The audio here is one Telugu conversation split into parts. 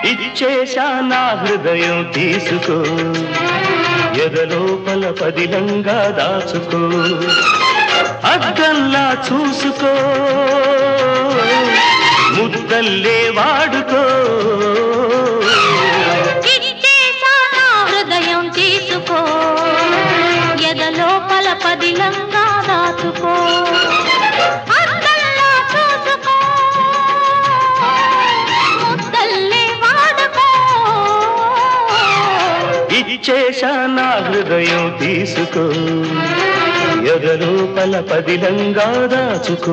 ఇచ్చేశా నా హృదయం తీసుకో, ఎదలోపల పదిలంగా దాచుకో, అద్దంలా చూసుకో, ముద్దల్లే వాడుకో. ఇచ్చేశా నా హృదయం తీసుకో, ఎదలోపల పదిలంగా దాచుకో, అద్దంలా చూసుకో, ముద్దల్లే వాడుకో. ఇచ్చేశా నా హృదయం తీసుకో, ఎదలోపల పదిలంగా దాచుకో.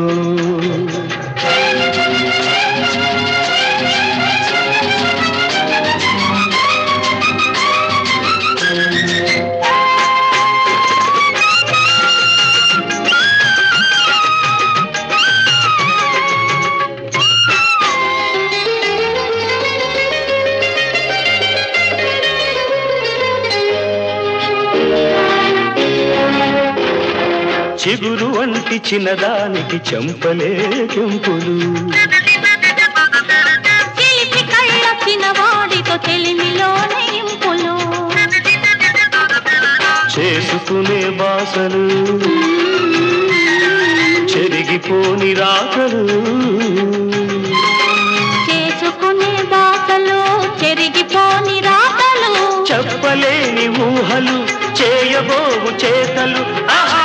చిగురు వంటి చిన్నదానికి చెంపలే కెంపులు, చిలిపి కళ్ళ చిన్నవాడితో తెలిమిలోనే ఇంపులు, చేసుకునే బాసలు చెరిగిపోని రాకలు, చేసుకునే బాసలు చెరిగిపోని రాతలు, చెప్పలేని ఊహలు చేయబోవు చేతలు. ఆహా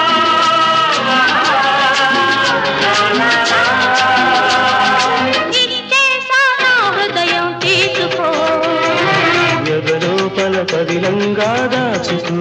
ఇచ్చేశా నా హృదయం తీసుకో, ఎదలోపల పదిలంగా దాచుకో.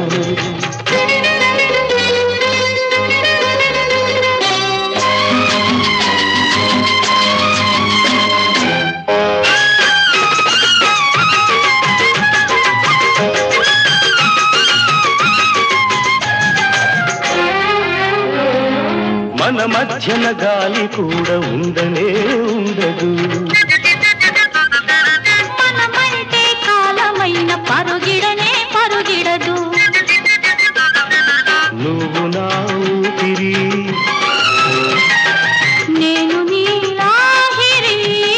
మన మధ్యన గాలి కూడా ఉండనే ఉండదు, మనమంటే కాలమైన పరుగిడనే పరుగిడదు. నువ్వు నా ఊపిరి నేను నీ లాహిరి,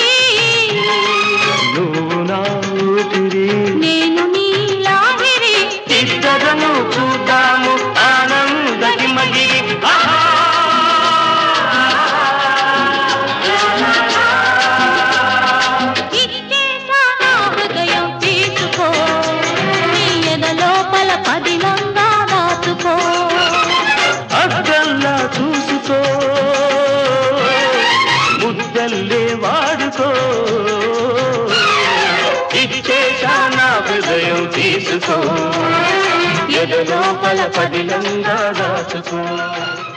నువ్వు నా ఊపిరి, నేను నీ లాహిరి. ఇద్దరము చూద్దాము ఆనందకి మగిరి. ఆహా ఇచ్చేశా నా హృదయం తీసుకో, నీ ఎదలోపల పదిలంగా దాచుకో, అద్దంలా చూసుకో, ముద్దల్లే వాడుకో. ఇచ్చేశా నా హృదయం తీసుకో, ఎదలోపల పదిలంగా దాచుకో.